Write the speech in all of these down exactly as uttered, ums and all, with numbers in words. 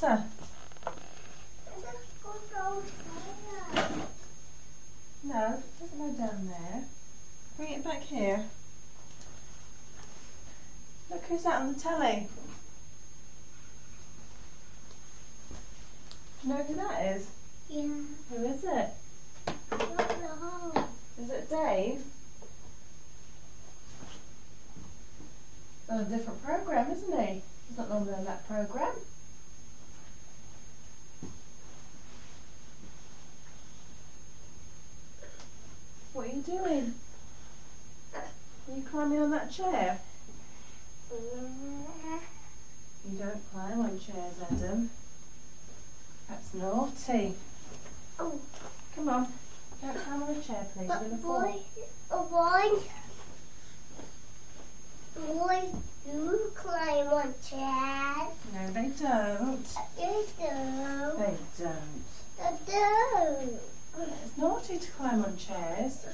better. No, it doesn't go down there. Bring it back here. Look who's that on the telly. Do you know who that is? Yeah. Who is it? I don't know. Is it Dave? On a different programme, isn't he? He's not normally on that programme. What are you doing? Are you climbing on that chair? You don't climb on chairs, Adam. That's naughty. Oh. Come on. Don't climb on a chair, please. You're going to Boy, fall. boy, boys do climb on chairs. No, they don't. They do. They don't. They do. It's naughty to climb on chairs.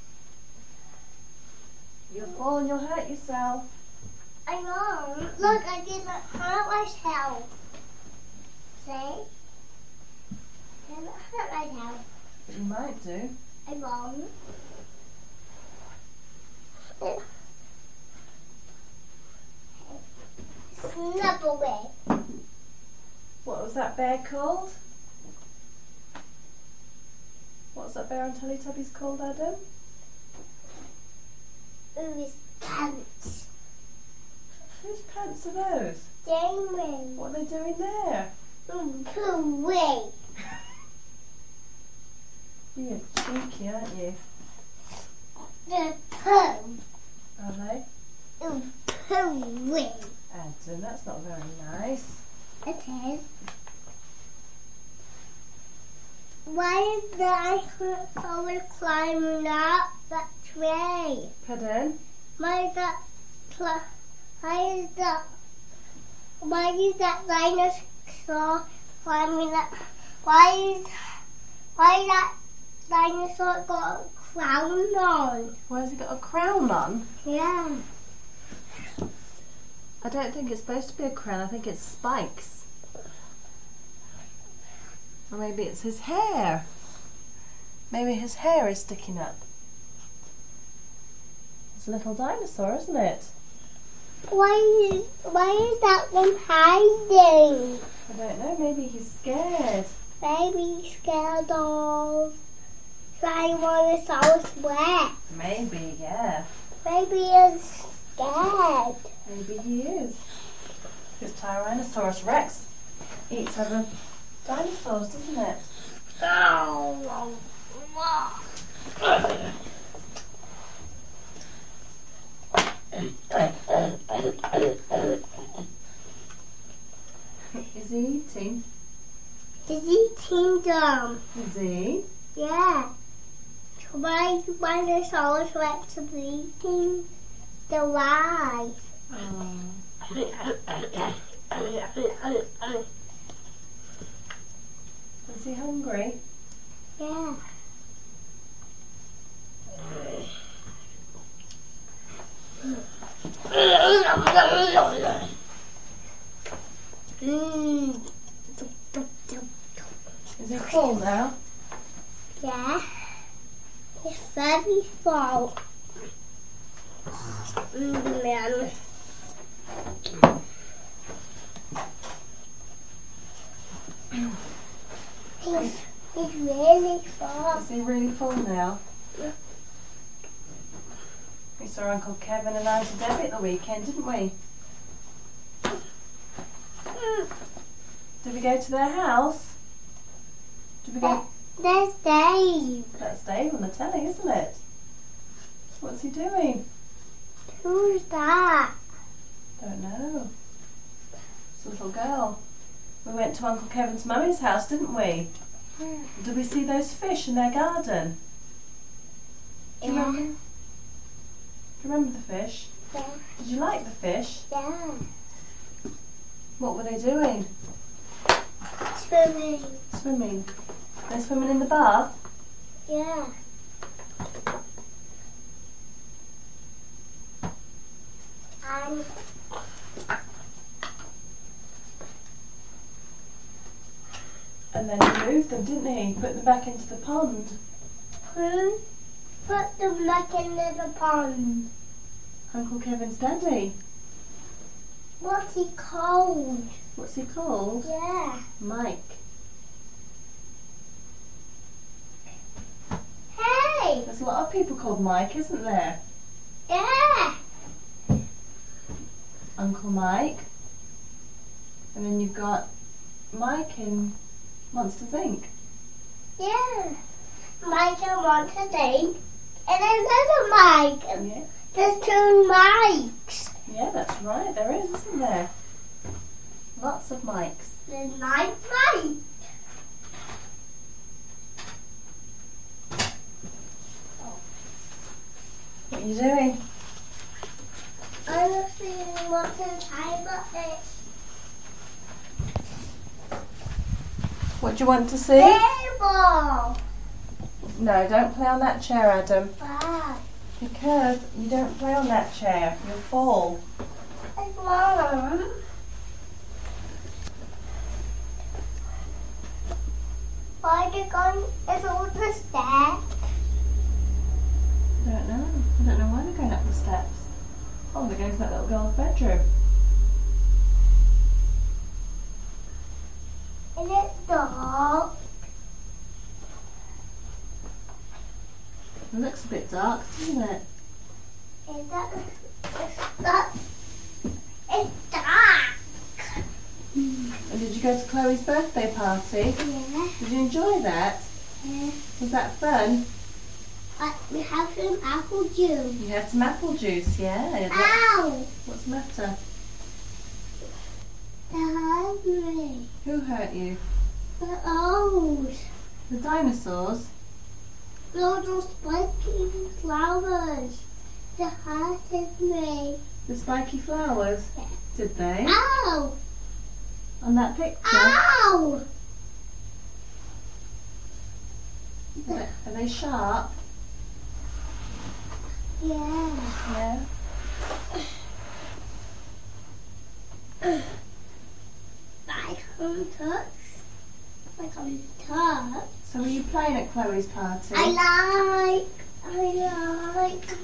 You'll fall and you'll hurt yourself. I know. Look, I did not hurt myself. See? I didn't hurt myself. But you might do. I won't. Snap away. What was that bear called? What's that bear on Teletubbies called, Adam? Ooh, his pants. Whose pants are those? Damon. What are they doing there? Ooh, poo away. You're cheeky, aren't you? The poo. Are they? Ooh, poo away. Adam, that's not very nice. It is. Why is that someone climbing up that tree? Pardon? Why is that? Cl- why is that? Why is that dinosaur climbing up? Why is? Why that dinosaur got a crown on? Why has he got a crown on? Yeah. I don't think it's supposed to be a crown. I think it's spikes. Or maybe it's his hair. Maybe his hair is sticking up. It's a little dinosaur, isn't it? Why is? Why is that one hiding? I don't know. Maybe he's scared. Maybe he's scared of Tyrannosaurus Rex. Maybe, yeah. Maybe he's scared. Maybe he is. Because Tyrannosaurus Rex eats other dinosaurs, doesn't it? Is he eating? Is he eating them? Is he? Yeah. Why Tyrannosaurus Rex is eating the rice? Oh. Is he hungry? Yeah. Mm. Is he full now? Yeah. It's very full. Mm, man. He's, he's really full. Is he really full now? Yeah. We saw Uncle Kevin and Auntie Debbie at the weekend, didn't we? Mm. Did we go to their house? Did we go? There's Dave. That's Dave on the telly, isn't it? What's he doing? Who's that? Don't know. It's a little girl. We went to Uncle Kevin's mummy's house, didn't we? Did we see those fish in their garden? Do you Yeah. remember? Do you remember the fish? Yeah. Did you like the fish? Yeah. What were they doing? Swimming. Swimming. They're swimming in the bath? Yeah. And And then he moved them, didn't he? Put them back into the pond. Who put them back into the pond? Uncle Kevin's daddy. What's he called? What's he called? Yeah. Mike. Hey! There's a lot of people called Mike, isn't there? Yeah. Uncle Mike. And then you've got Mike in Monsters Incorporated. Yeah. Mike and Monsters Incorporated. And another Mike. Yeah. There's two Mikes. Yeah, that's right. There is, isn't there? Lots of Mikes. There's nine Mikes. What are you doing? I'm just seeing what's inside of it. What do you want to see? Table. No, don't play on that chair, Adam. Why? Because you don't play on that chair. You'll fall. It's warm. Why are you going? It's all the steps. I don't know. I don't know why they're going up the steps. Oh, they're going to that little girl's bedroom. Is it dark? It looks a bit dark, doesn't it? Is that? It's that? It's dark. And did you go to Chloe's birthday party? Yeah. Did you enjoy that? Yeah. Was that fun? But we have some apple juice. You had some apple juice, yeah? Ow! What's the matter? They hurt me. Who hurt you? The owls. The dinosaurs? Little spiky flowers. They hurted me. The spiky flowers? Yeah. Did they? Ow! On that picture? Ow! Are they sharp? Yeah. Yeah. I can't touch. I can't touch. So were you playing at Chloe's party? I like. I like.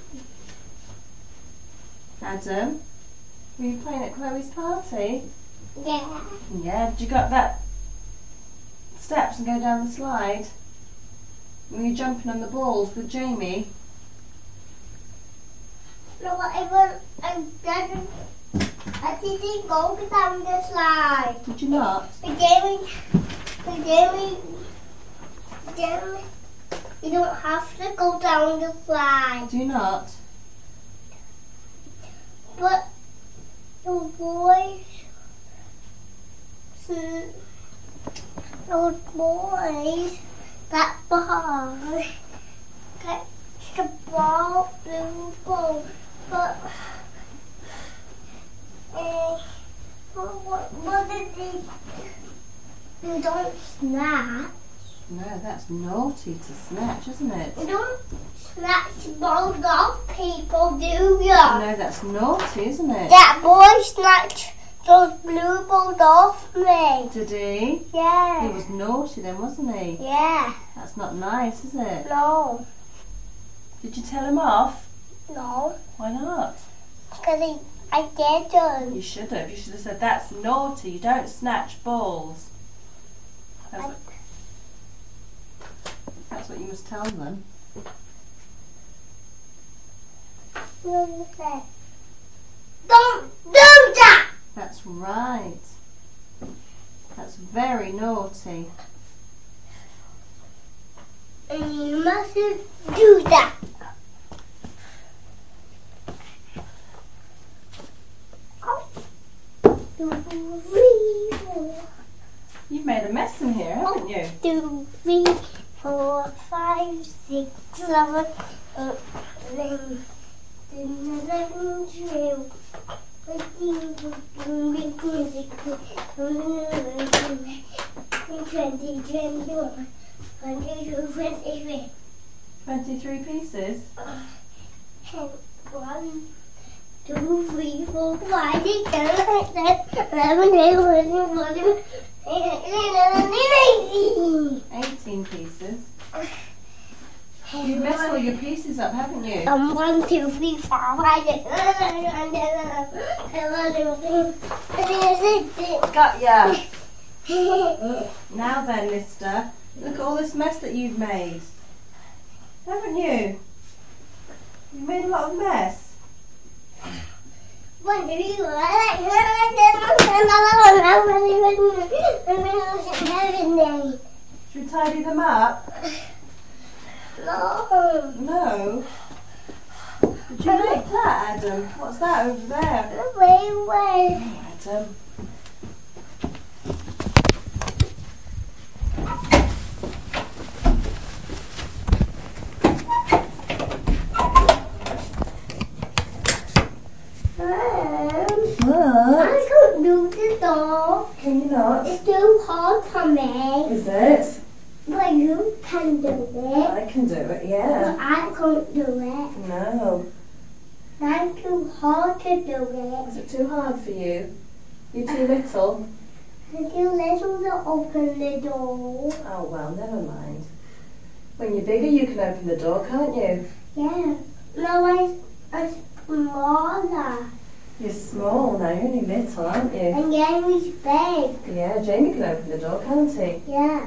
Adam? Were you playing at Chloe's party? Yeah. Yeah. Did you go up that steps and go down the slide? Were you jumping on the balls with Jamie? No, I was. I didn't. I didn't go down the slide. Did you not? The Jamie. The Jamie. Jamie. You don't have to go down the slide. Do you not? But the boys. see, Those boys. That ball. Catch the ball. Blue ball. But. Uh, what, what did they do? You don't snatch. No, that's naughty to snatch, isn't it? You don't snatch balls off people, do you? No, that's naughty, isn't it? That boy snatched those blue balls off me. Did he? Yeah. He was naughty then, wasn't he? Yeah. That's not nice, is it? No. Did you tell him off? No. Why not? Because he, I didn't. You should have. You should have said, that's naughty. You don't snatch balls. That's, I, what, that's what you must tell them. what did you say? Don't do that! That's right. That's very naughty. And you mustn't do that. You've made a mess in here, haven't you? Two, three, four, five, six, seven, eight, nine, ten, eleven, twelve, thirteen, fourteen, fifteen, twenty, twenty-one, twenty-two, twenty-three. twenty-three pieces. And one, two, three, four, five, six, seven, eight, nine, eleven, twelve, thirteen, fourteen, eighteen pieces. You've messed all your pieces up, haven't you? Um, one, two, three, four, five, six. Got ya. Now then, mister, look at all this mess that you've made. Haven't you? You've made a lot of mess. One, two, three, four, Should we tidy them up? no. No. Did you make that, Adam? What's that over there? Wait, wait. Oh, Adam. What? I can't do the door. Can you not? It's too hard for me. Is it? But you can do it. I can do it, yeah. But I can't do it. No. I'm too hard to do it. Is it too hard for you? You're too little? I'm too little to open the door. Oh, well, never mind. When you're bigger, you can open the door, can't you? Yeah. No, I, I'm smaller. You're small now, you're only little, aren't you? And Jamie's big. Yeah, Jamie can open the door, can't he? Yeah.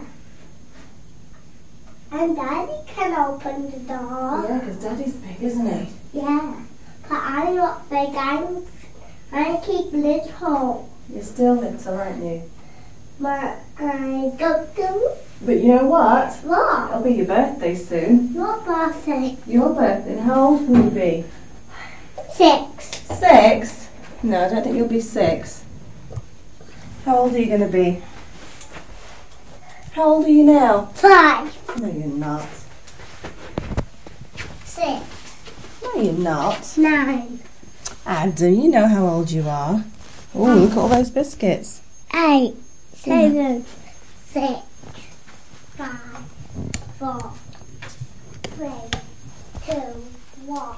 And Daddy can open the door. Yeah, because Daddy's big, isn't he? Yeah. But I'm not big. I'm, I keep little. You're still little, aren't you? But I don't do But you know what? what? It'll be your birthday soon. What birthday? Your birthday. And how old will you be? Six. Six? No, I don't think you'll be six. How old are you going to be? How old are you now? Five. No, you're not. Six. No, you're not. Nine. Adam, you know how old you are. Oh, look at all those biscuits. Eight. Seven. Six. Five. Four. Three. Two. One.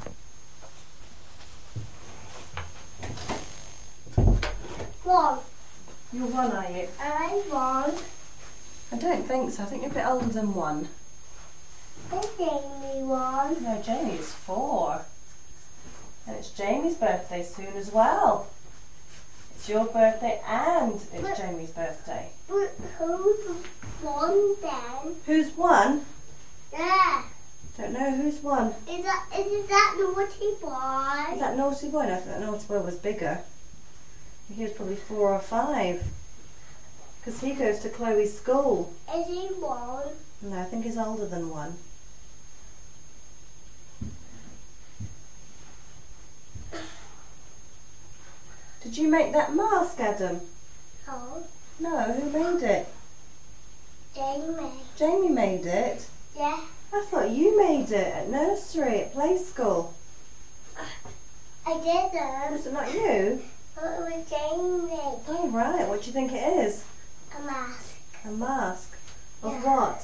One. You're one, are you? I one. I don't think so. I think you're a bit older than one. I Jamie one. No, Jamie's four. And it's Jamie's birthday soon as well. It's your birthday and it's But- Jamie's birthday. But who's one then? Who's one? Yeah. Don't know who's one. Is that is that naughty boy? Is that naughty boy? No, I think that naughty boy was bigger. He was probably four or five. Because he goes to Chloe's school. Is he one? No, I think he's older than one. Did you make that mask, Adam? Oh, No, who made it? Jamie. Jamie made it. Yeah. I thought you made it at nursery, at play school. I didn't. Was it not you? Oh, it was Jamie. Oh, right. What do you think it is? A mask. A mask. Of Yeah. what?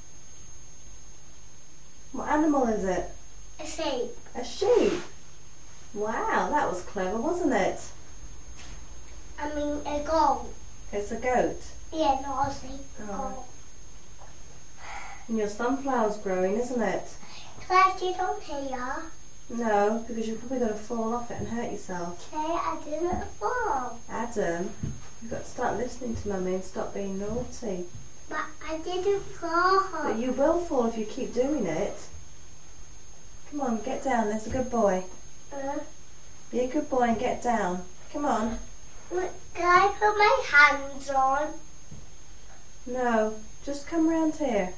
What animal is it? A sheep. A sheep. Wow, that was clever, wasn't it? I mean a goat. It's a goat. Yeah, not a sheep. Oh. Goat. And your sunflower's growing, isn't it? Glad you don't hear. No, because you're probably going to fall off it and hurt yourself. Okay, I didn't fall. Adam, you've got to start listening to Mummy and stop being naughty. But I didn't fall. But you will fall if you keep doing it. Come on, get down. There's a good boy. Uh, Be a good boy and get down. Come on. Look, can I put my hands on? No, just come round here.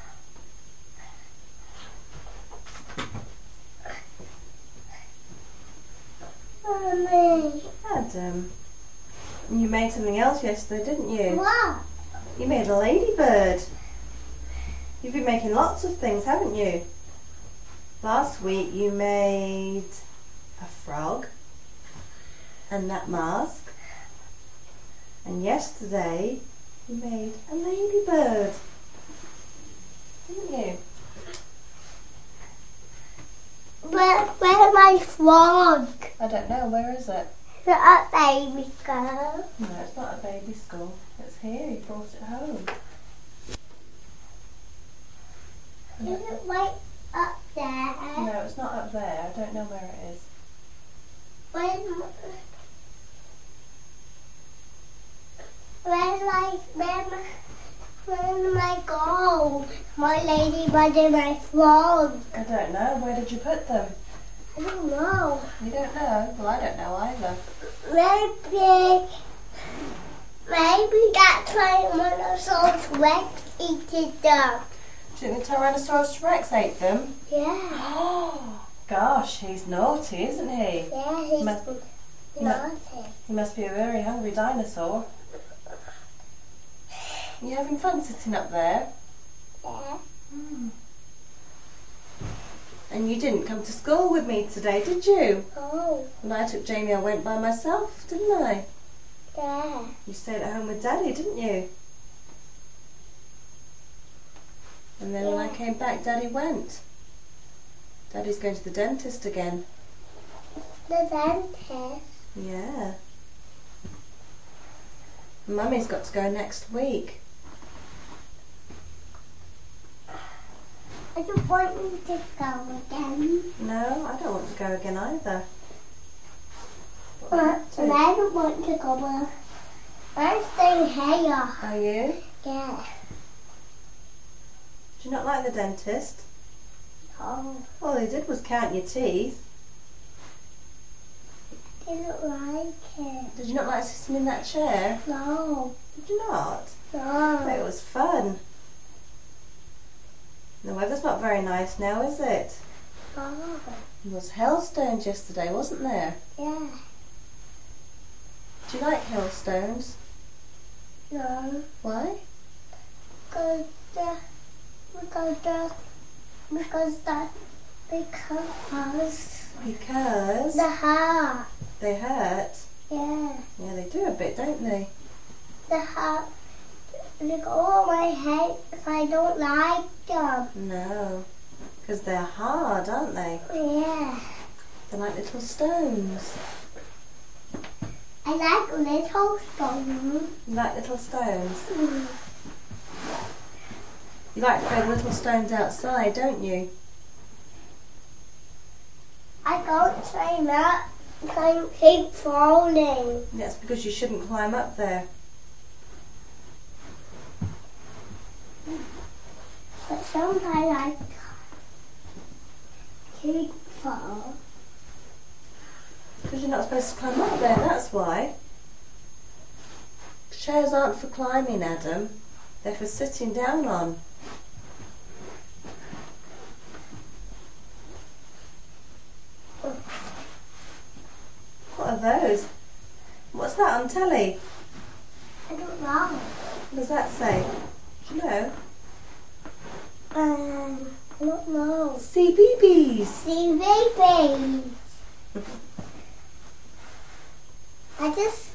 Mommy. Adam, you made something else yesterday, didn't you? What? You made a ladybird. You've been making lots of things, haven't you? Last week you made a frog and that mask. And yesterday you made a ladybird. Didn't you? Where, where's my frog? I don't know, where is it? not a baby girl. No, it's not a baby skull. It's here. He brought it home. Is it right up there? No, it's not up there. I don't know where it is. When, when like when when my go? My ladybug and my frog. I don't know. Where did you put them? I don't know. You don't know? Well, I don't know either. Maybe maybe that's why one of those Rex eating them. Do you think the Tyrannosaurus Rex ate them? Yeah. Oh, gosh, he's naughty, isn't he? Yeah, he's Must- naughty. He must be a very hungry dinosaur. You having fun sitting up there? Yeah. Mm. And you didn't come to school with me today, did you? Oh, When I took Jamie, I went by myself, didn't I? yeah. You stayed at home with Daddy, didn't you? And then when I Yeah. came back, Daddy went. Daddy's going to the dentist again. The dentist. Yeah. Mummy's got to go next week. I don't want you to go again. No, I don't want to go again either. But Uh, we have to. and I don't want to go. Uh, I'm staying here. Are you? Yeah. Do you not like the dentist? Oh, All he did was count your teeth. didn't like it. Did you not like sitting in that chair? No, Did you not? no. But it was fun. The weather's not very nice now, is it? Oh, There was hailstones yesterday, wasn't there? yeah. Do you like hailstones? No, Why? because the, because the, because that, because Because the heart. they hurt. Yeah, Yeah, they do a bit, don't they? the heart. They go on my head if I don't like them. No. Because they're hard, aren't they? Yeah. They're like little stones. I like little stones. You like little stones? Mm. You like to throw the little stones outside, don't you? I don't try that. I keep falling. That's because you shouldn't climb up there. But sometimes I keep fall. Because you're not supposed to climb up there, that's why. Chairs aren't for climbing, Adam. They're for sitting down on. What are those? What's that on telly? I don't know. What does that say? Do you know? Um, I don't know. C B B S. See babies. I just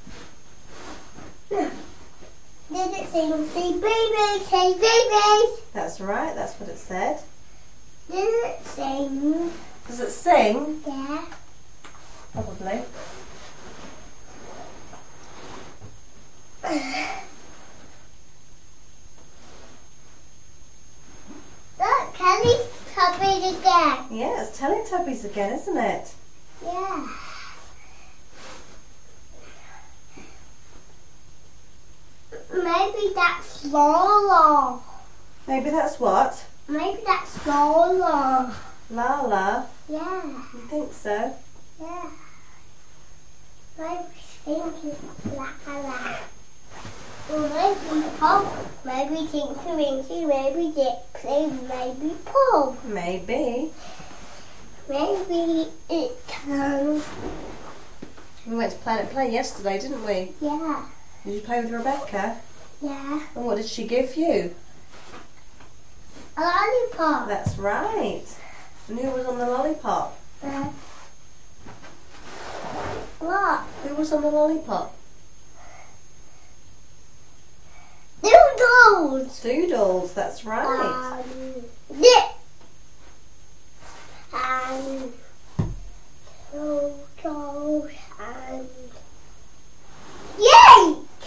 did it sing see babies, see babies. That's right, that's what it said. Did it sing? Does it sing? Yeah. Probably. Look, Kelly's coming again. Yeah, it's Teletubbies again, isn't it? Yeah. Maybe that's Lola. Maybe that's what? Maybe that's Lola. Lala. Yeah. You think so? Yeah. Maybe Tinky Lala. Maybe Pop. Maybe Tinky Winky. Maybe Dixie. Maybe Paul. Maybe. Maybe it can. We went to Planet Play yesterday, didn't we? Yeah. Did you play with Rebecca? Yeah. And what did she give you? A lollipop. That's right. And who was on the lollipop? Uh, what? Who was on the lollipop? Doodles. Doodles, that's right. Um, yeah. And doodles and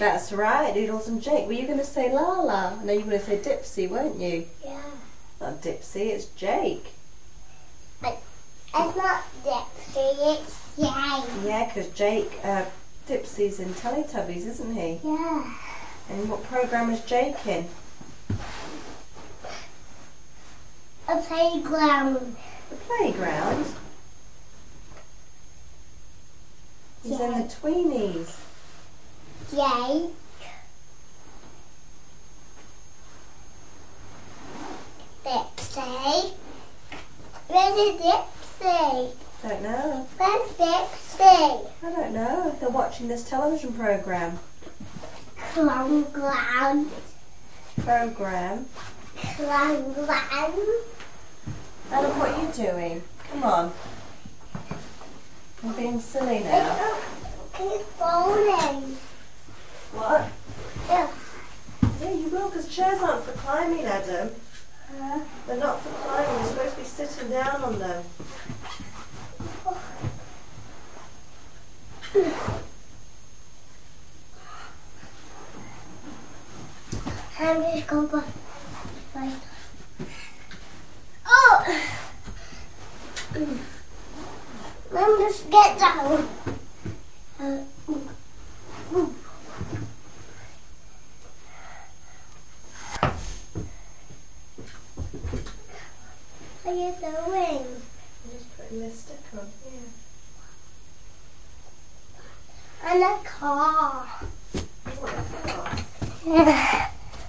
That's right, Doodles and Jake. Were you going to say Lala? No, you were going to say Dipsy, weren't you? Yeah. Not Dipsy, it's Jake. But it's not Dipsy, it's Jake. Yeah, because Jake, uh, Dipsy's in Teletubbies, isn't he? Yeah. And what program is Jake in? A playground. The playground? He's in the Tweenies. Jake. Dipsy. Where's Dipsy? Don't know. Where's Dipsy? I don't know if they're watching this television program. Clown ground. Program. Clown ground. Adam, what are you doing? Come on. I'm being silly now. It's falling. What? Yeah. Yeah, you will, because chairs aren't for climbing, Adam. Uh, They're not for climbing. You're supposed to be sitting down on them. I'm just going to right. Oh! Let me just get down. Uh, ooh. Ooh. What are you doing? I'm just putting this stick on here. And a car. What a car. Yeah.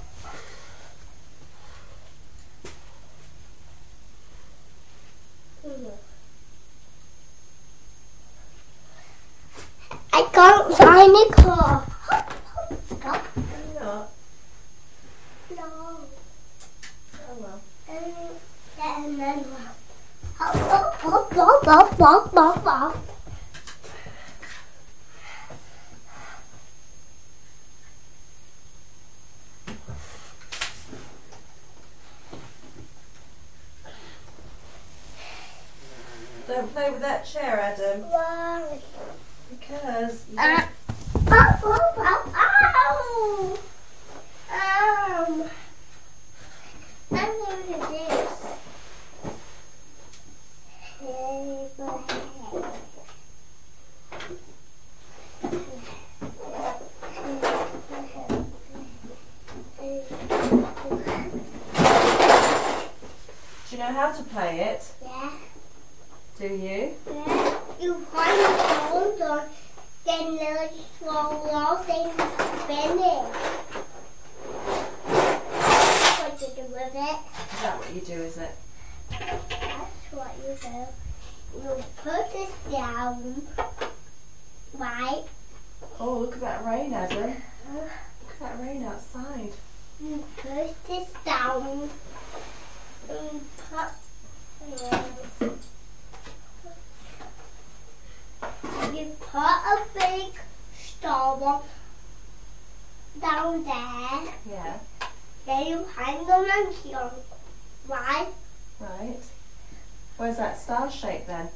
I can't find a car. Stop. Why not? No. Oh well. And and then hop, hop, hop, hop, hop, hop, hop, hop. Don't play with that chair, Adam. Why? Because you Ah. Oh, oh, oh, ow! Um, I'm going to do this. Hey, boy. do you know how to play it? Yeah. Do you? Yeah. You find the phone door, then let it roll off, then spin it. What you do with it? Is that what you do, is it? That's what you do. You put this down, right? Oh, look at that rain, Adam. Look at that rain outside. You put this down and put um, you put a big star down there. Yeah. Then you hang them on here, right? Right. Where's that star shape then?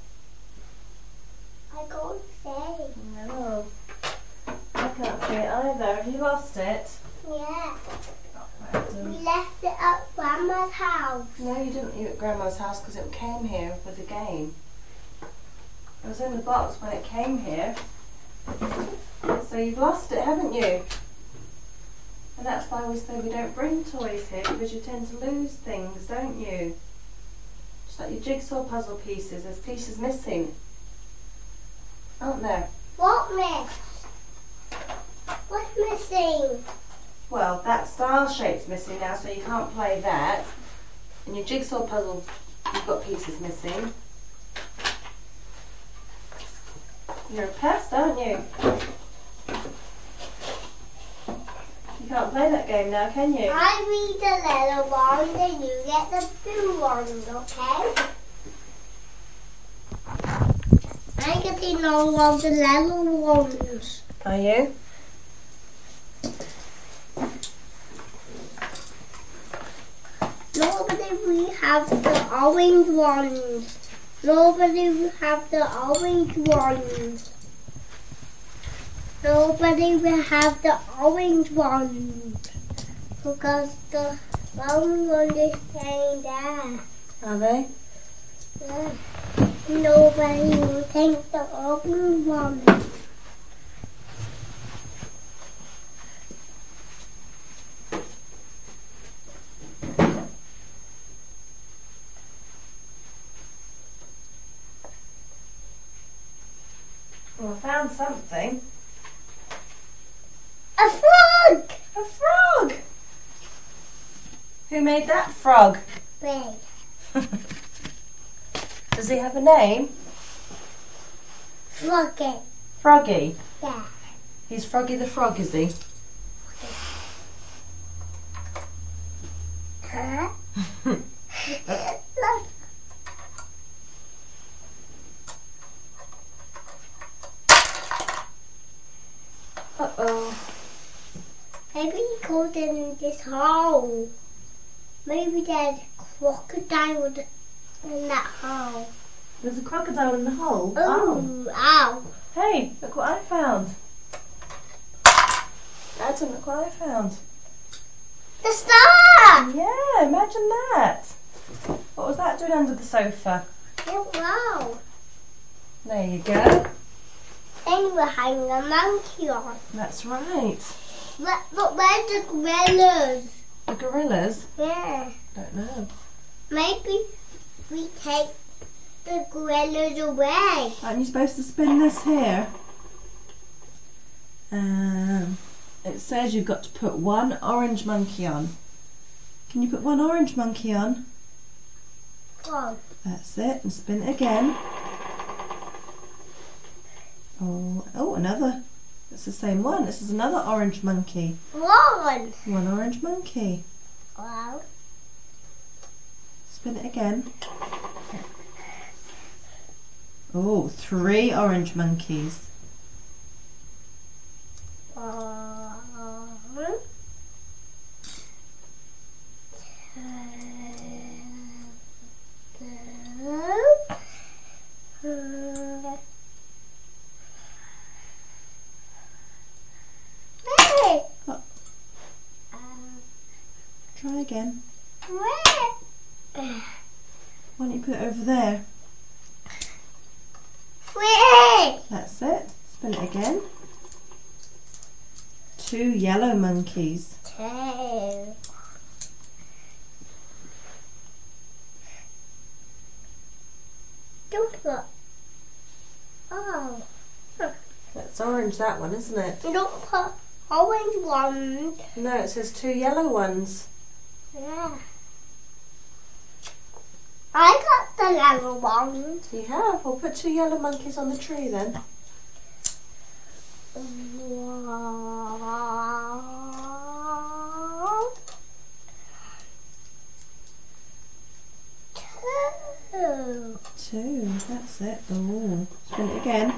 I can't say. No. I can't see it either. Have you lost it? Yeah. Oh, Adam. We left it at Grandma's house. No, you didn't leave it at Grandma's house because it came here with the game. It was in the box when it came here. So you've lost it, haven't you? And that's why we say we don't bring toys here, because you tend to lose things, don't you? Just like your jigsaw puzzle pieces, there's pieces missing, aren't there? What missed? What's missing? Well, that star shape's missing now, so you can't play that. And your jigsaw puzzle, you've got pieces missing. You're a pest, aren't you? You can't play that game now, can you? I read the little one, then you get the blue ones, okay? I get the long ones, the little ones. Are you? Nobody will have the orange ones. Nobody will have the orange ones. Nobody will have the orange one because the brown one is staying there. Are they? Yeah. Nobody will take the orange one. Well, I found something. A frog! A frog! Who made that frog? Wait. Does he have a name? Froggy. Froggy. Yeah. He's Froggy the Frog, is he? Huh? Look. Uh-oh. Maybe he goes in this hole. Maybe there's a crocodile in that hole. There's a crocodile in the hole. Ooh, ow. Hey, look what I found. Adam, look what I found. The star! Yeah, imagine that. What was that doing under the sofa? Oh, wow. There you go. And we're having a monkey on. That's right. Look, look, where's the gorillas? The gorillas? Yeah. Don't know. Maybe we take the gorillas away. Aren't you supposed to spin this here? Um, it says you've got to put one orange monkey on. Can you put one orange monkey on? One. That's it. And spin it again. Oh, oh, another. It's the same one. This is another orange monkey. One. One orange monkey. Wow. Spin it again. Oh, three orange monkeys. One. Two. Hey. Oh. Um, Try again. where? Why don't you put it over there? Where? That's it. Spin it again. Two yellow monkeys. Two. Don't put. Oh. That's orange, that one, isn't it? Don't put orange ones. No, it says two yellow ones. Yeah. I got the yellow ones. You have? We'll put two yellow monkeys on the tree then. One. Two. Two, that's it. Oh, spin it again.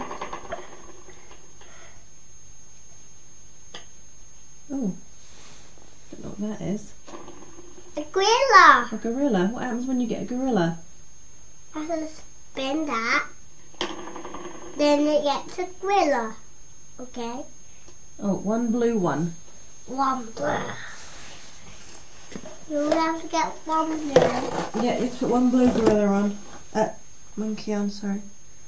Oh, don't know what that is. A gorilla. A gorilla. What happens when you get a gorilla? I have to spin that. Then it gets a gorilla. Okay. Oh, one blue one. One blue. You have to get one blue. Yeah, you have to put one blue gorilla on. Uh, monkey on, sorry.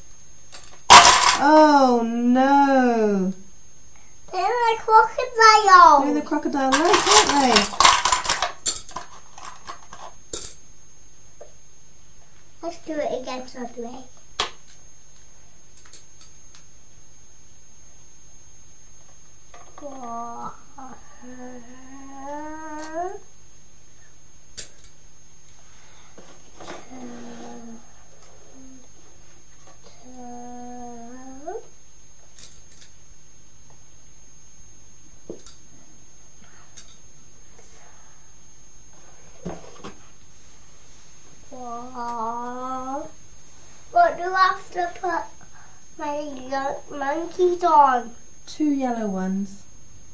Oh no! They're like crocodile. They're in the crocodile lake, aren't they? Let's do it again, Suddenly. What do I have to put my young monkeys on? Two yellow ones.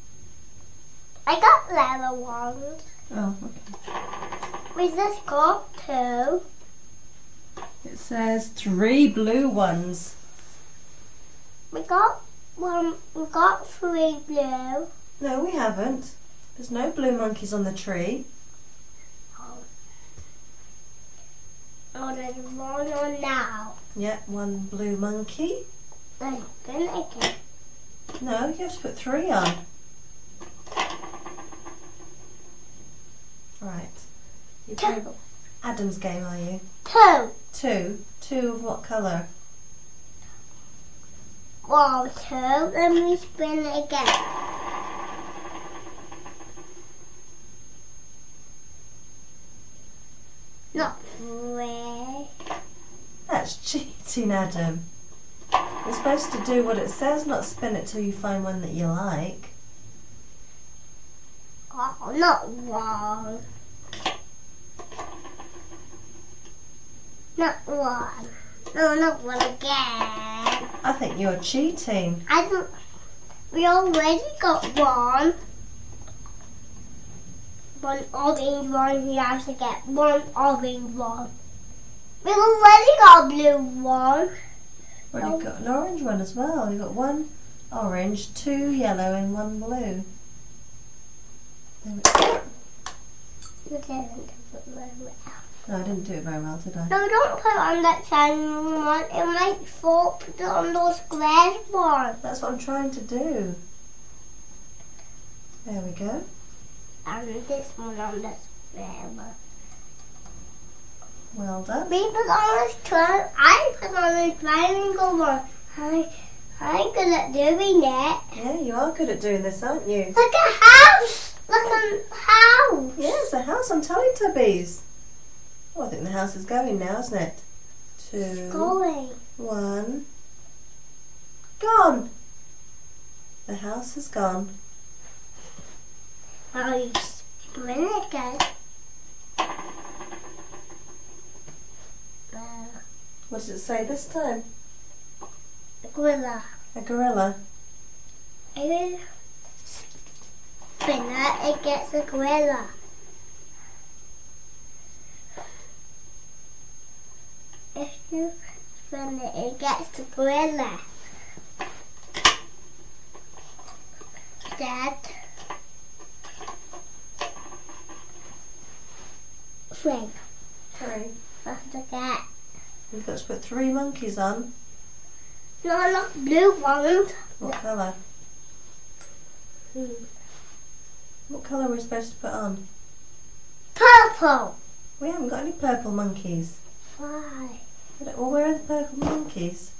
I got yellow ones. Oh, okay. We just got two. It says three blue ones. We got Well, we got three blue. No, we haven't. There's no blue monkeys on the tree. Oh, oh there's one on now. Yeah, one blue monkey. Then spin it again. No, you have to put three on. Right. You play Adam's game, are you? Two. Two. Two of what colour? One, two. Then we spin it again. Not three. That's cheating, Adam. You're supposed to do what it says, not spin it till you find one that you like. Oh, not one. Not one. No, not one again. I think you're cheating. I don't. We already got one. One orange one. You have to get one orange one. We already got a blue one. Well, you've got an orange one as well. You've got one orange, two yellow and one blue. There we go. You didn't do it very well. No, I didn't do it very well, did I? No, don't put it on that shining one. It might fall. Put it on those square ones. That's what I'm trying to do. There we go. And this one on the square one. Well done. We put on this tri- I put on a triangle one. I, I'm good at doing it. Yeah, you are good at doing this, aren't you? Like a house. Like a house. Yes, a house on Teletubbies. Oh, I think the house is going now, isn't it? Two. Going. One. Gone. The house is gone. Now you spin it again. Uh, What does it say this time? the gorilla. A gorilla. If you spin it, it gets a gorilla. If you spin it, it gets the gorilla. Dad. Three. Three. That's the cat. You've got to put three monkeys on. No, not blue ones. What colour? Hmm. What colour are we supposed to put on? Purple. We haven't got any purple monkeys. Why? I don't- Well, where are the purple monkeys?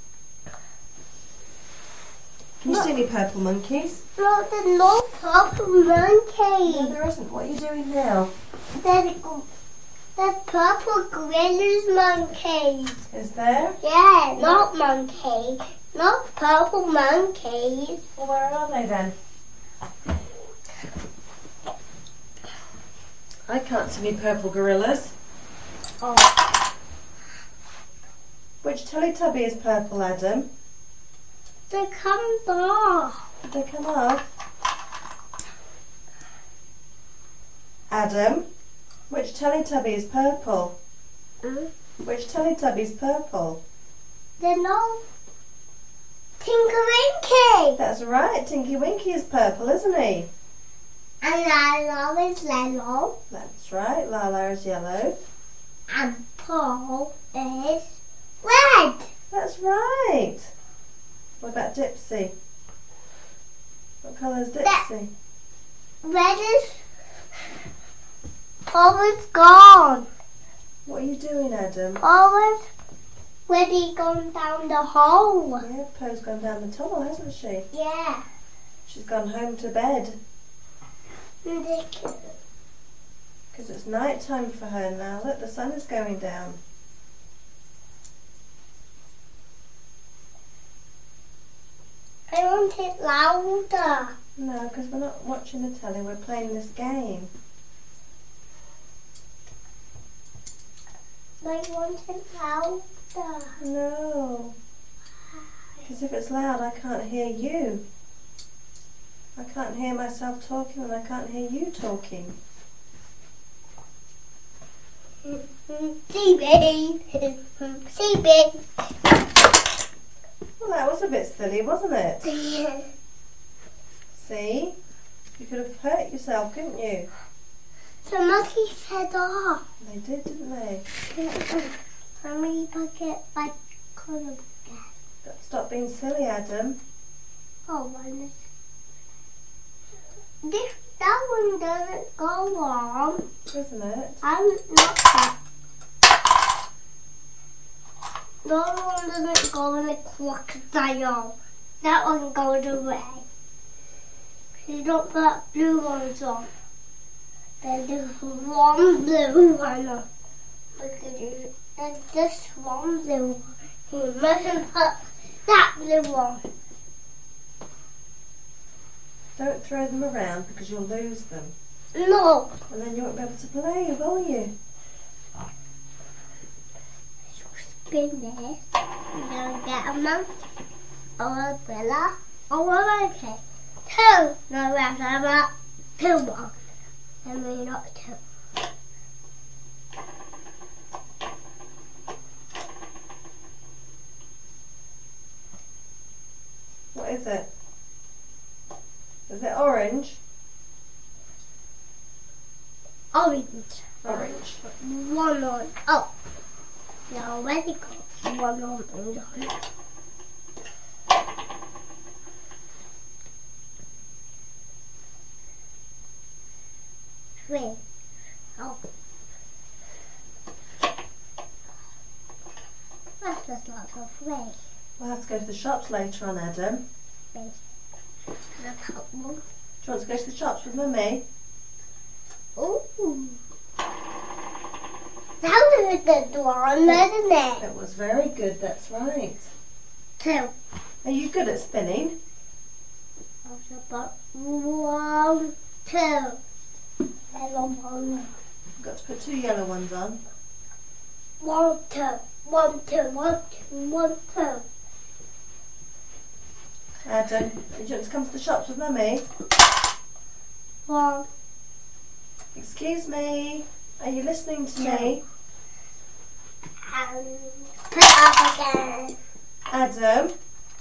Can you see any purple monkeys? No, there's no purple monkey. No, there isn't. What are you doing now? There's, there's purple gorillas monkeys. Is there? Yeah, not monkey. Not purple monkeys. Well, where are they then? I can't see any purple gorillas. Oh. Which Teletubby is purple, Adam? They come off. Did they come off? Adam, which Teletubby is purple? Mm. Which Teletubby is purple? They're no Tinker That's right, Tinky Winky is purple, isn't he? And Lala is yellow. That's right, Lala is yellow. And Paul is red. That's right. What about Dipsy? What colour is That- Dipsy? Red is Paul is gone. What are you doing, Adam? Paul is ready gone down the hole. Yeah, Poe's gone down the tunnel, hasn't she? Yeah. She's gone home to bed. Ridiculous. Because it's night time for her now. Look, the sun is going down. I want it louder. No, because we're not watching the telly, we're playing this game. I want it louder. No. Because if it's loud, I can't hear you. I can't hear myself talking and I can't hear you talking. C B. C B. Well, that was a bit silly, wasn't it? See? You could have hurt yourself, couldn't you? The monkey fed off. They did, didn't they? Let me get my color again. Got to stop being silly, Adam. Oh, one. This that one doesn't go on. Isn't it? I'm not that. The other one doesn't go in the crocodile. That one goes away. You don't put blue ones on. Then there's one blue one on. Look at you. There's just one blue one. You mustn't put that blue one. Don't throw them around because you'll lose them. No. And then you won't be able to play, will you? Spin this. You're going to get a monkey or a umbrella or a monkey. Two. No, we have to have a two one. And we're not two. What is it? Is it orange? Orange. Orange. One on. Oh. You already got one on orange. Three. Oh. That's just lots of three. We'll have to go to the shops later on, Adam. Three. And a top one. Do you want to go to the shops with Mummy? Ooh. That was a good one, wasn't it? It was very good, that's right. Two. Are you good at spinning? Also about one, two. Yellow one. You've got to put two yellow ones on. One, two. One, two, one, two, one, two. Adam, do you want to come to the shops with Mummy? One. Excuse me, are you listening to me? And put it up again. Adam?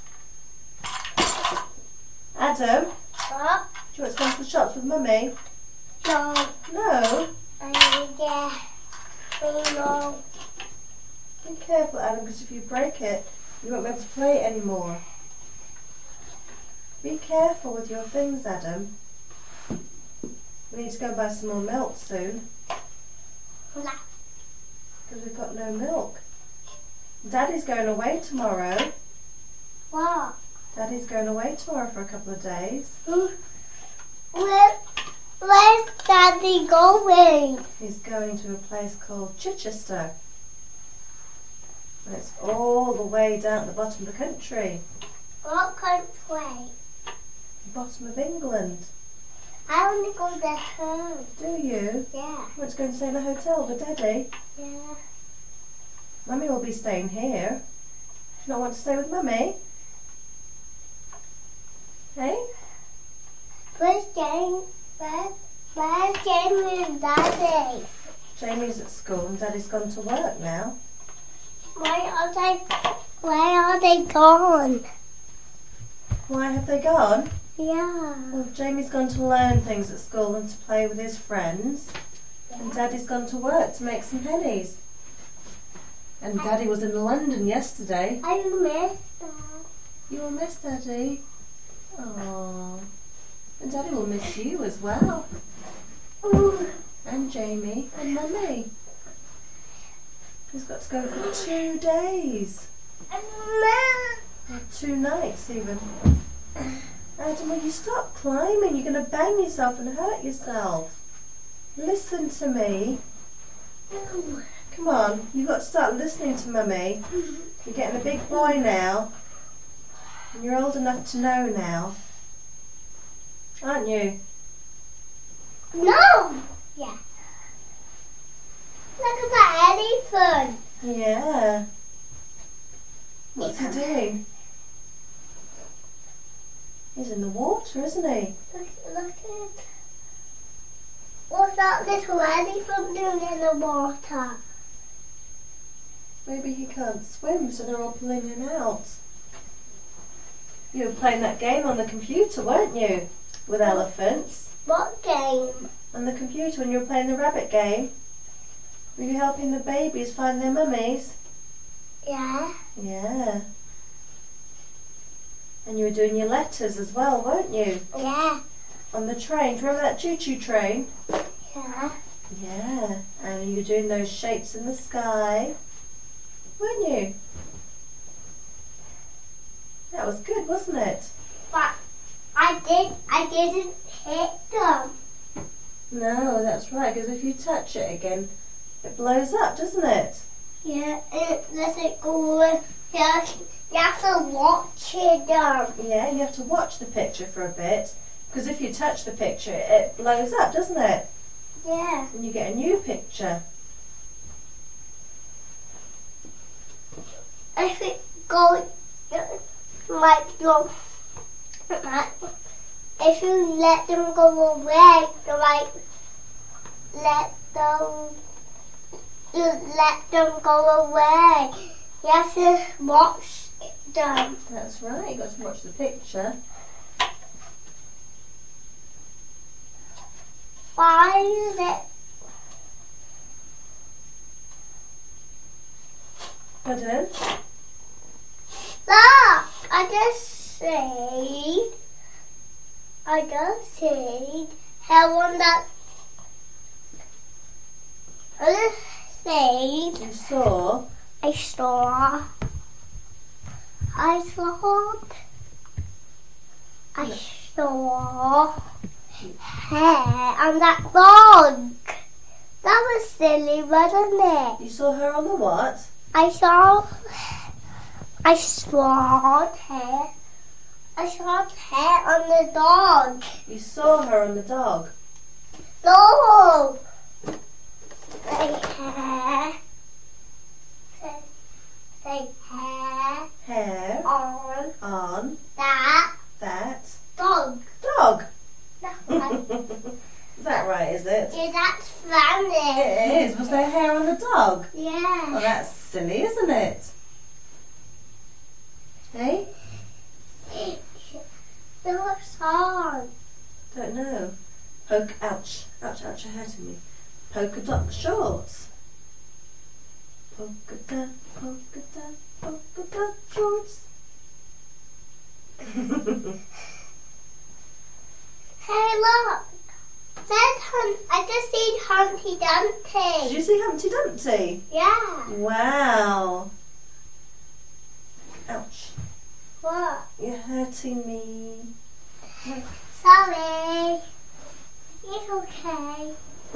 Adam? Up. Do you want to come to the shops with Mummy? No. No? And yeah. No. Be careful, Adam, because if you break it, you won't be able to play it anymore. Be careful with your things, Adam. We need to go buy some more milk soon. Black. Because we've got no milk. Daddy's going away tomorrow. What? Daddy's going away tomorrow for a couple of days. Where, where's Daddy going? He's going to a place called Chichester. And it's all the way down at the bottom of the country. What country? The bottom of England. I want to go there home. Do you? Yeah. You want to go and stay in a hotel with Daddy? Yeah. Mummy will be staying here. Do you not want to stay with Mummy? Hey? Where's Jamie? Where, where's Jamie and Daddy? Jamie's at school and Daddy's gone to work now. Why are they? Why are they gone? Why have they gone? Yeah. Well, Jamie's gone to learn things at school and to play with his friends. And Daddy's gone to work to make some pennies. And Daddy was in London yesterday. I missed that. You will miss Daddy. Aww. And Daddy will miss you as well. Ooh. And Jamie and Mummy. He's got to go for two days. Or two nights even. Adam, will you stop climbing? You're going to bang yourself and hurt yourself. Listen to me. Come on, you've got to start listening to Mummy. You're getting a big boy now. And you're old enough to know now. Aren't you? No. Yeah. Look at that elephant. Yeah. What's he doing? He's in the water, isn't he? Look, look at. What's that little elephant doing in the water? Maybe he can't swim, so they're all pulling him out. You were playing that game on the computer, weren't you? With elephants. What game? On the computer when you were playing the rabbit game. Were you helping the babies find their mummies? Yeah. Yeah. And you were doing your letters as well, weren't you? Yeah. On the train. Do you remember that choo-choo train? Yeah. Yeah. And you were doing those shapes in the sky, weren't you? That was good, wasn't it? But I did. I didn't hit them. No, that's right, because if you touch it again, it blows up, doesn't it? Yeah. It doesn't go. Yeah. You have to watch it. Um. Yeah, you have to watch the picture for a bit, because if you touch the picture, it blows up, doesn't it? Yeah. And you get a new picture. If it goes like your, like, if you let them go away, like let them, you let them go away. You have to watch them. That's right, you've got to watch the picture. Why is it? Pardon? Look, I just said, I just said, how on that, I just said, You saw? I saw, I saw, I saw hair on that dog. That was silly, wasn't it? You saw her on the what? I saw, I saw hair, I saw hair on the dog. You saw her on the dog. No! Say hair, say, say hair Hair on on that that dog. dog. That's Is that right, is it? yeah, that's funny. It is. Was there hair on the dog? Oh, Yeah. that's silly, isn't it? Hey? It was hard. Don't know. Poke, ouch, ouch, ouch, it hurting me. Polka dot shorts. Polka dot, polka dot, polka dot shorts. Hey, look. That hunt. I just seen Humpty Did Dumpty. you see Humpty Dumpty? Yeah. Wow. Ouch. What? You're hurting me. Sorry. It's okay.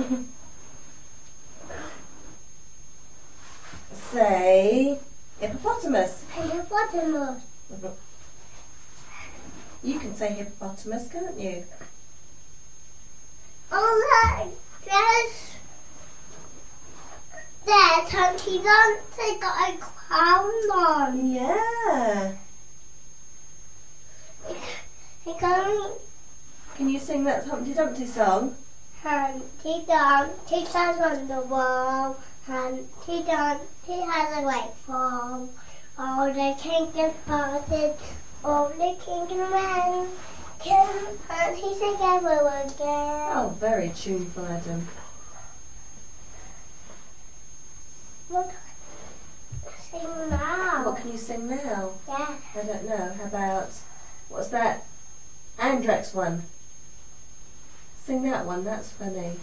Say hippopotamus. Hippopotamus. You can say hippopotamus, can't you? Oh look, there's there's Humpty Dumpty got a crown on. Yeah. He going Can you sing that Humpty Dumpty song? Humpty Dumpty stands on the wall. Humpty Dumpty has a great fall. All the kingdom parted, all the kingdom ran. Can Humpty together again? Oh, very tuneful, Adam. What sing now? What can you sing now? Yeah. I don't know. How about, what's that? Andrex one. Sing that one, that's funny.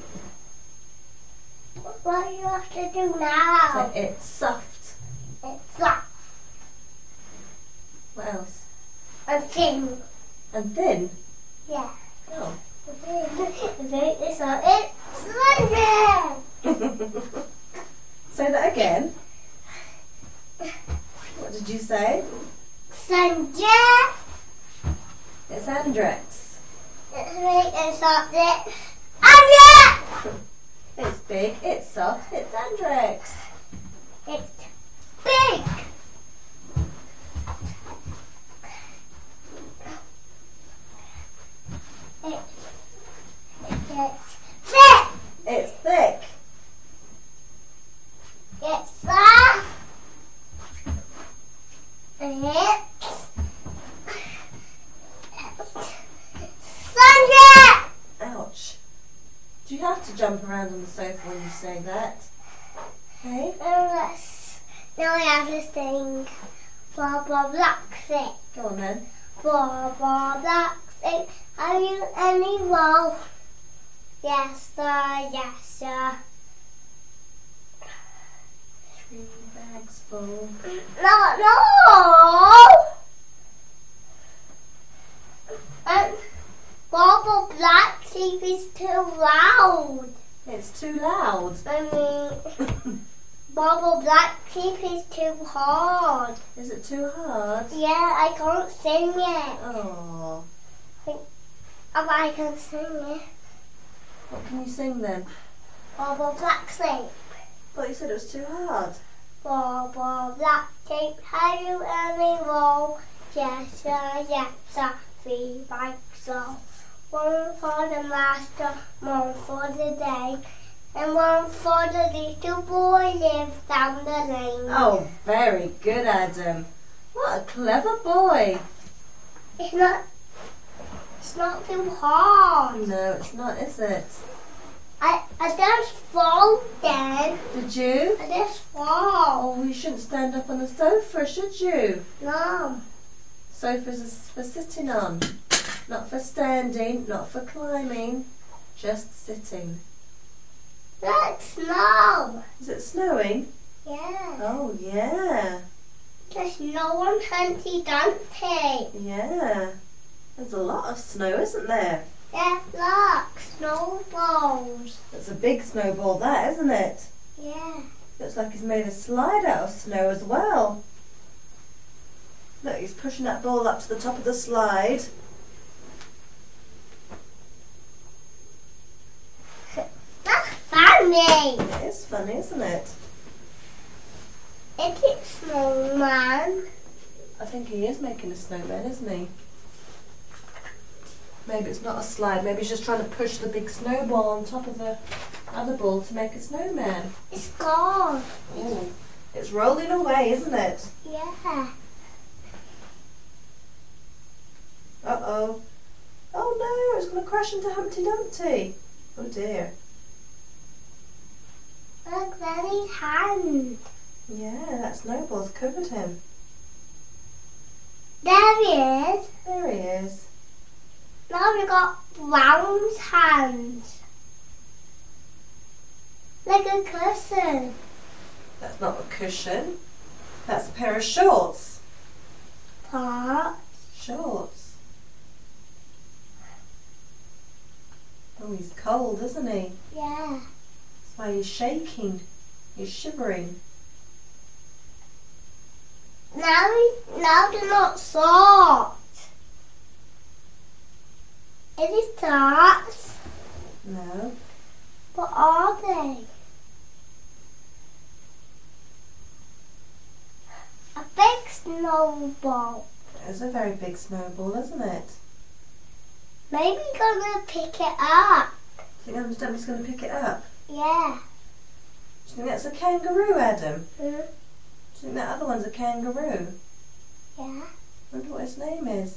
What do you have to do now? So it's soft. It's soft What else? and thin. And thin. Yeah. Oh. It's not it's Say that again. What did you say? Sunday. It's Andrex. It's big, it's soft, it's Andrex. It's big, it's soft, it's Andrex. It's big. It's, it's thick. It's thick. It's soft. And it's have to jump around on the sofa when you say that. Hey? Now let's, now we have to sing Blah Blah Black Thing. Go on then. Blah Blah Black Thing. Have you any roll? Yes sir, yes sir. Three bags full. No, no! And Blah Black Sheep is too loud. It's too loud. I mean, Blah Black Sheep is too hard. Is it too hard? Yeah, I can't sing it. Oh. Oh, but I can sing it. What can you sing then? Blah Black Sheep. But you said it was too hard. Blah Black Sheep, have you any roll? Yes sir, yes sir. Three bags full. One for the master, one for the day, and one for the little boy lives down the lane. Oh, very good, Adam. What a clever boy. It's not, it's not too hard. No, it's not, is it? I, I just fall then. Did you? I just fall. Oh, you shouldn't stand up on the sofa, should you? No. Sofas are for sitting on. Not for standing, not for climbing. Just sitting. Let's snow. Is it snowing? Yeah. Oh, yeah. There's no one Humpty Dumpty. Yeah. There's a lot of snow, isn't there? Yeah, look, snowballs. It's a big snowball, that, isn't it? Yeah. Looks like he's made a slide out of snow as well. Look, he's pushing that ball up to the top of the slide. That's funny. It is funny, isn't it? Is it snowman? I think he is making a snowman, isn't he? Maybe it's not a slide, maybe he's just trying to push the big snowball on top of the other ball to make a snowman. It's gone. Ooh. It's rolling away, isn't it? Yeah. Uh-oh. Oh no, it's going to crash into Humpty Dumpty. Oh dear. Look, there's his hand. Yeah, that snowball's covered him. There he is. There he is. Now we've got Brown's hand. Like a cushion. That's not a cushion. That's a pair of shorts. Pot. Shorts. Oh, he's cold, isn't he? Yeah. That's why he's shaking. He's shivering. Now, we, now they're not soft. Is it socks? No. What are they? A big snowball. It's a very big snowball, isn't it? Maybe gonna pick it up. Do you think Humpty Dumpty's going to pick it up? Yeah. Do you think that's a kangaroo, Adam? Mm. Do you think that other one's a kangaroo? Yeah. I wonder what his name is.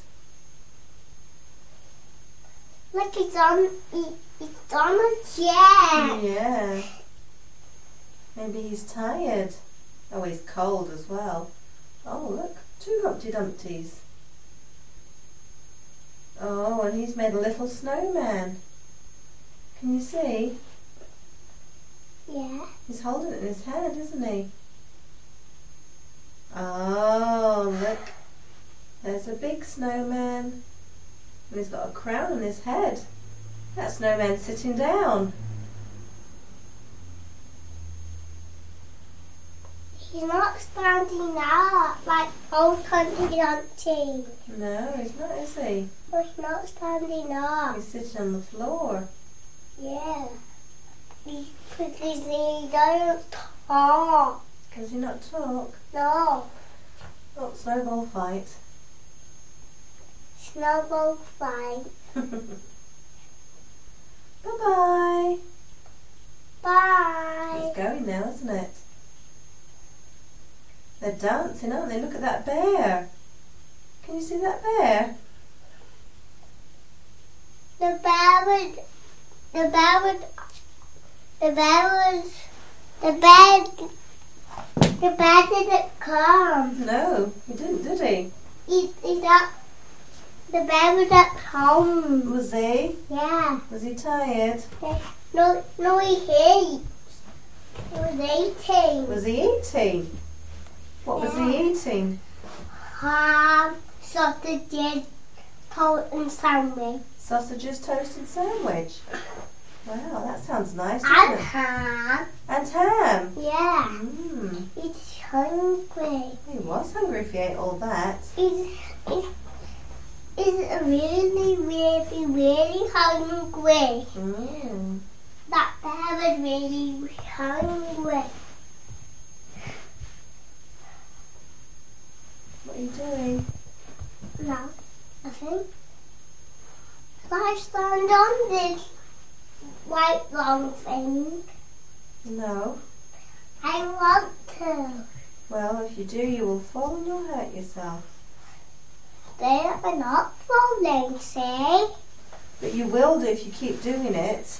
Look, it's on. It, it's on a chair. Yeah. Maybe he's tired. Oh, he's cold as well. Oh, look, two Humpty Dumptys. Oh, and he's made a little snowman. Can you see? Yeah. He's holding it in his hand, isn't he? Oh, look. There's a big snowman. And he's got a crown on his head. That snowman's sitting down. He's not standing up like old Humpty Dumpty. No, he's not, is he? Oh, he's not standing up. He's sitting on the floor. Yeah. He, because he don't talk. Does he not talk? No. Oh, snowball fight. Snowball fight. Bye-bye. Bye. It's going now, isn't it? They're dancing, aren't they? Look at that bear. Can you see that bear? The bear would, the bear would the bear was, the bear, the bear didn't come. No, he didn't, did he? He, he's at, the bear was at home. Was he? Yeah. Was he tired? No, no, he ate. He was eating. Was he eating? What was Yeah. he eating? Ham, sausages, toast and sandwich. Sausages, toast and sandwich. Wow, that sounds nice, doesn't And it? ham. And ham. Yeah. Mm. He's hungry. He was hungry if he ate all that. He's, he's, he's really, really, really hungry. Mm. That bear was really hungry. What are you doing? No, nothing. So I stand on this white long thing. No. I want to. Well, if you do, you will fall and you'll hurt yourself. They are not falling, see? But you will do if you keep doing it.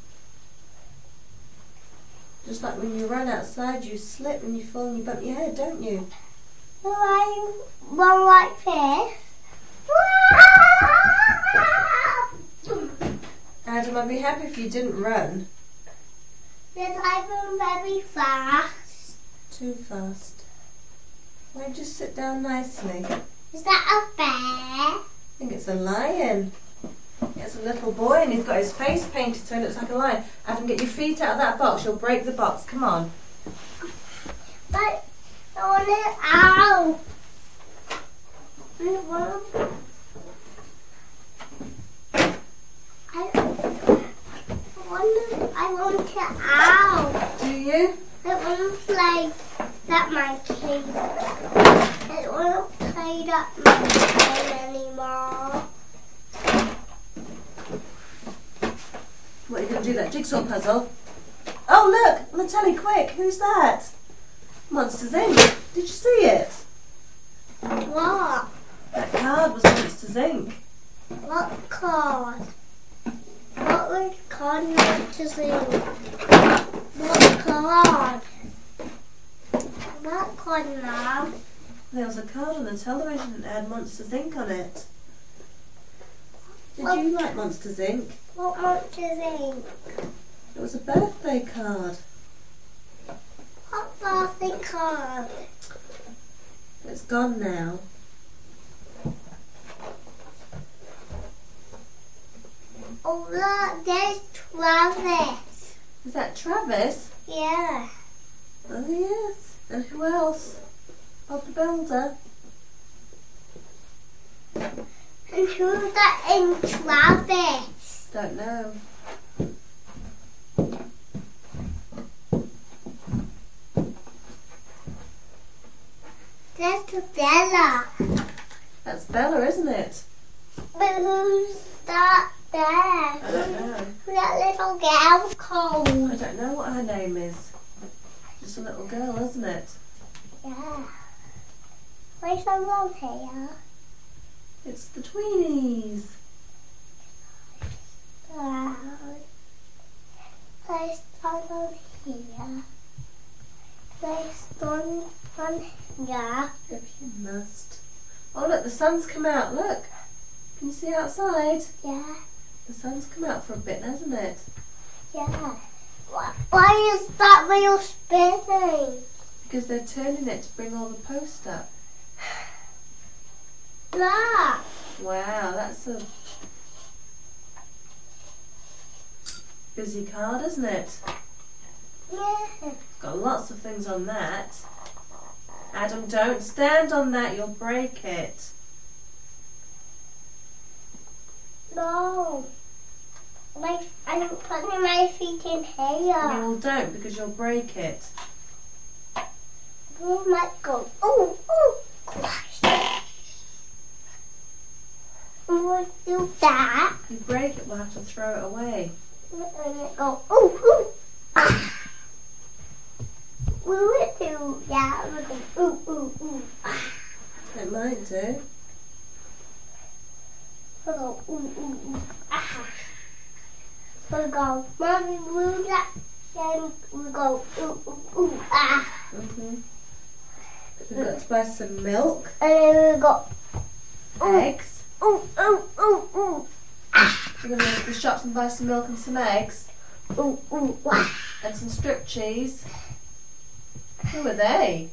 Just like when you run outside, you slip and you fall and you bump your head, don't you? So I run like this. Adam, I'd be happy if you didn't run Because I run very fast. too fast. Why don't you just sit down nicely? Is that a bear? I think it's a lion. It's a little boy and he's got his face painted so he looks like a lion. Adam, get your feet out of that box. You'll break the box. Come on. But I want it out. I want I, I want it, I want it out. Do you? I don't want to play that monkey. I don't want to play that monkey anymore. What are you going to do, that jigsaw puzzle? Oh, look! On the telly, quick! Who's that? Monsters Incorporated. Did you see it? What? That card was Monsters Incorporated. What card? What was card meant to say? What card? What card now? There was a card on the television that had Monsters Incorporated on it. Did What? you like Monsters Incorporated? What want to think? It was a birthday card. What birthday card? It's gone now. Oh look, there's Travis. Is that Travis? Yeah. Oh yes. And who else? Bob the Builder. And who's that in Travis? Don't know. There's Bella. That's Bella, isn't it? But who's that there? I don't know. Who's that little girl called? I don't know what her name is. Just a little girl, isn't it? Yeah. Where's someone here? It's the Tweenies. Wow. There's someone here. There's someone here. If you must. Oh look, the sun's come out. Look. Can you see outside? Yeah. The sun's come out for a bit, hasn't it? Yeah. Why, why is that wheel spinning? Because they're turning it to bring all the post up. Look. Wow, that's a busy card, isn't it? Yeah. Got lots of things on that. Adam, don't stand on that, you'll break it. No. My, I'm putting my feet in here. Well, don't, because you'll break it. You might go. Oh, oh, gosh. We'll do that. If you break it, we'll have to throw it away. And it go. Oh, oh. Ah. We will do that. We'll go. Ooh, ooh, ooh. Ah. It might do. We'll go. Ooh, ooh, ooh. Ah. We'll go. Mommy, will that Then we go ooh, ooh, ooh, ah. Mhm. We've got to buy some milk, And then we go ooh, eggs. ooh, ooh, ooh, ooh, We're going to go to the shops and buy some milk and some eggs ooh, ooh, ah. and some strip cheese. Who are they?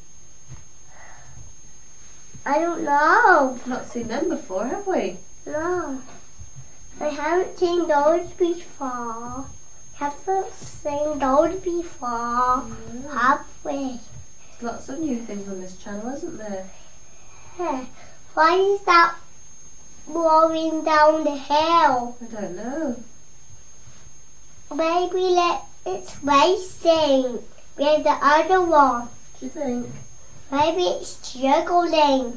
I don't know. We've not seen them before, have we? No. I haven't seen those before. Haven't seen those before. Mm. Have we? There's lots of new things on this channel, isn't there? Yeah. Why is that rolling down the hill? I don't know. Maybe let it's racing. Where's the other one? What do you think? Maybe it's juggling.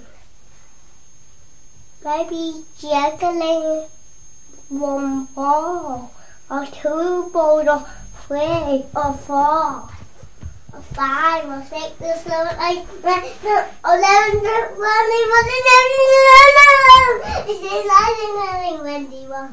Maybe juggling one ball, or two balls, or three, or four, or five, or six, or seven, eight, nine, ten, eleven, twelve, thirteen, fourteen, fifteen,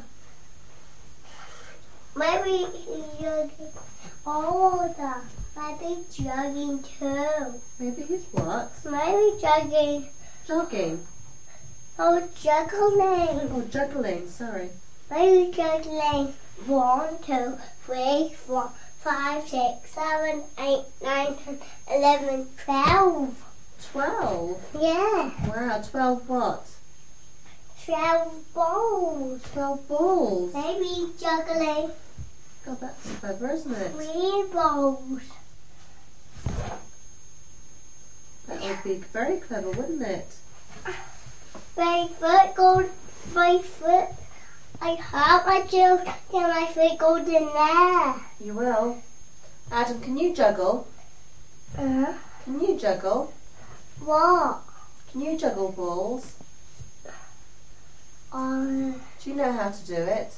maybe he's juggling all of them. Maybe jogging too. Maybe he's what? Maybe jogging. Jogging. Oh, juggling. Oh, juggling, sorry. Maybe juggling. One, two, three, four, five, six, seven, eight, nine, ten, eleven, twelve. Twelve? Yeah. Wow, twelve what? Twelve balls. Twelve balls. Maybe juggling God, that's clever, isn't it? three balls. That would be very clever, wouldn't it? My foot goes, my foot, I hope I do, then my foot goes in there. You will. Adam, can you juggle? Uh, Can you juggle? what? Can you juggle balls? Um, Do you know how to do it?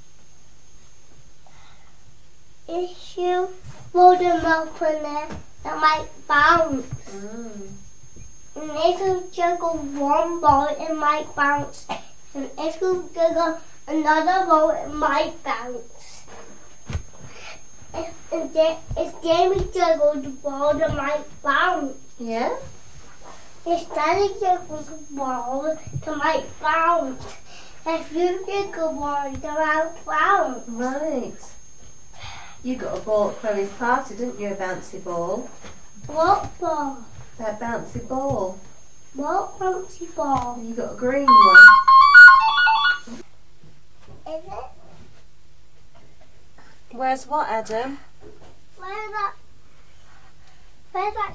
if you roll them up in there, they might bounce. Mm. And if you juggle one ball, it might bounce. And if you juggle another ball, it might bounce. If, if, they, if Jamie juggled the ball, it might bounce. Yeah? If Daddy juggles the ball, it might bounce. If you juggle the ball, it might bounce. Right. You got a ball at Chloe's party, didn't you? A bouncy ball. What ball? That bouncy ball. What bouncy ball? You got a green one. Is it? Where's what, Adam? Where's that? Where's that?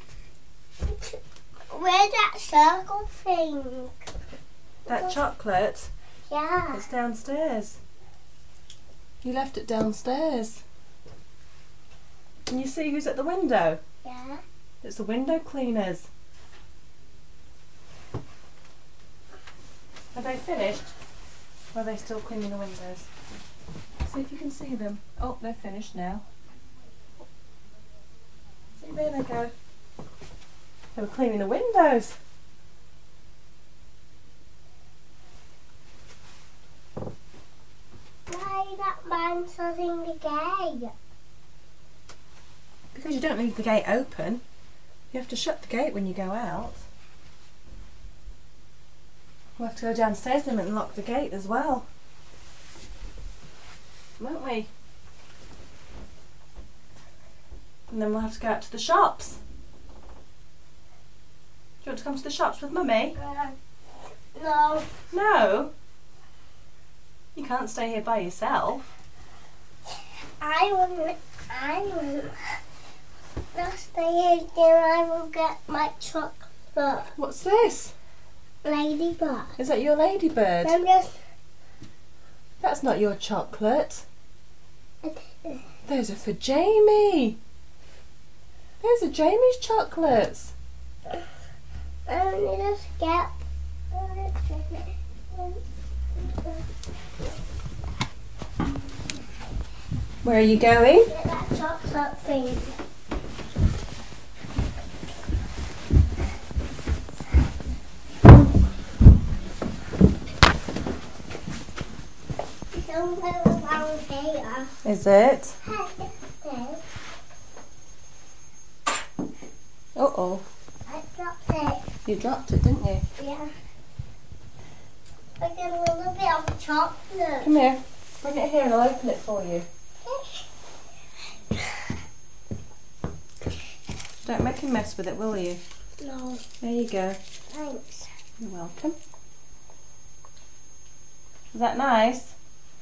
Where's that circle thing? That chocolate. Yeah. It's downstairs. You left it downstairs. Can you see who's at the window? Yeah. It's the window cleaners. Are they finished? Or are they still cleaning the windows? See if you can see them. Oh, they're finished now. See, there they go. They were cleaning the windows. Why is that man shutting the gate? Because you don't leave the gate open. You have to shut the gate when you go out. We'll have to go downstairs then and lock the gate as well. Won't we? And then we'll have to go out to the shops. Do you want to come to the shops with Mummy? Uh, no. No. You can't stay here by yourself. I will. I will. Not stay here. Then I will get my chocolate. What's this? Ladybird. Is that your ladybird? I'm just. That's not your chocolate. Those are for Jamie. Those are Jamie's chocolates. I need to get. Where are you going? Get that chocolate thing. Somewhere around here. Is it? Hey, Uh-oh. I dropped it. You dropped it, didn't you? Yeah. I get a little bit of chocolate. Come here. Bring it here and I'll open it for you. Don't make a mess with it, will you? No. There you go. Thanks. You're welcome. Is that nice?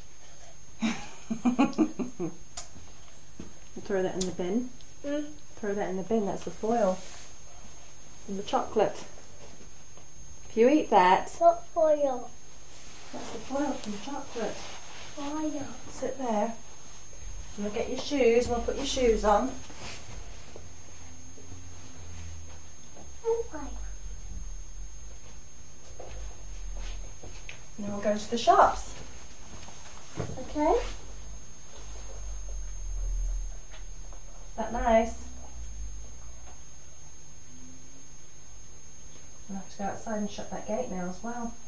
Throw that in the bin. Mm. Throw that in the bin, that's the foil. And the chocolate. If you eat that, What foil? that's the foil from the chocolate. Foil. Sit there. You'll get your shoes, we'll put your shoes on. Okay. And then we'll go to the shops. Okay? Is that nice? I'll have to go outside and shut that gate now as well.